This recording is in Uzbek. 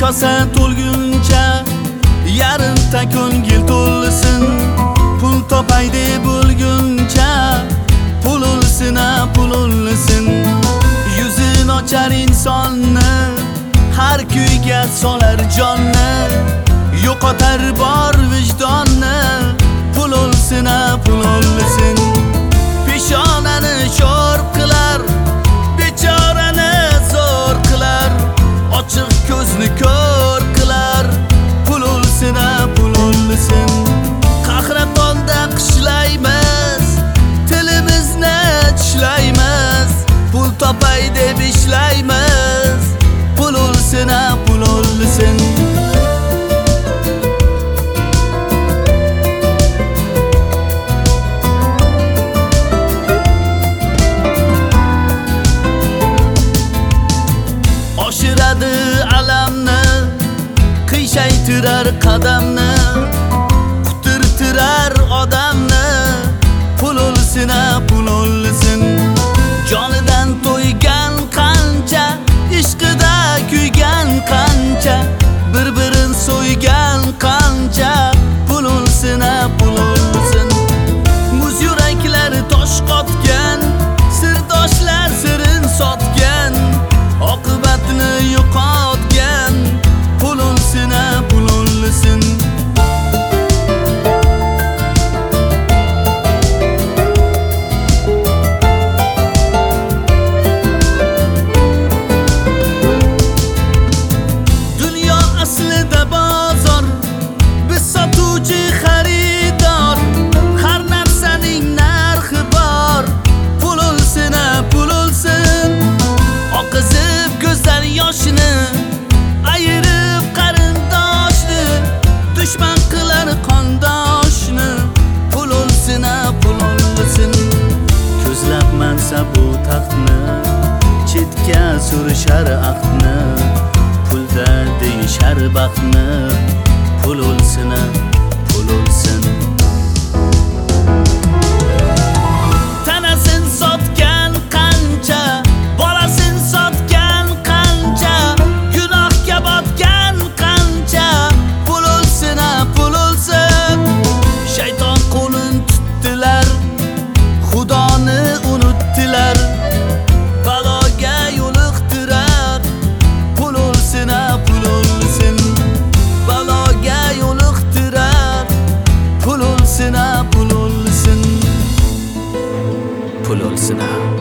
kosa to'lguncha yarimta ko'ngil to'lsin. Pul topay deb bo'lguncha pul o'lsin. Yuzin ochar insonni, har kuyga solar jonni, yo'qotar bor vijdonni. Pul o'lsin. Peshonani sho'r qilar, bechorani zo'r qilar, ochiq ko'zni ko'r qilar. Pul o'lsin. Qahratonda qishlaymiz, tilimizni tishlaymiz, pul topay deb ishlaymiz. Pul o'lsin. Oshiradi alamni, qiyshaytirar qadamni, qutirtirar odamni. Pul o'lsin. Jonidan to'ygan qancha, ishqida kuygan qancha, bir-birin so'ygan qancha. Pul o'lsin. Muz yuraklar tosh qotgan, sirdoshlar sirin sotgan, oqibatni yo'qotgan. Pul o'lsin. Dunyo aslida bozor, biz sotuvchi xaridor, har narsaning narxi bor. Pul o'lsin. Oqizib ko'zdan yoshini, ayirib qarindoshni, dushman qilar qondoshni. Pul o'lsin. Ko'zlab mansab bu taxtni, chetga surishar ahdni, pulda deyishar baxtni. Pul o'lsin. Tanasin sotgan qancha, bolasin sotgan qancha, gunohga botgan qancha. Pul o'lsin. Shayton qo'lin tutdilar, Xudoni unutdilar, baloga yo'liqtirar. Pul o'lsin. Baloga yo'liqtirar. Pul o'lsin.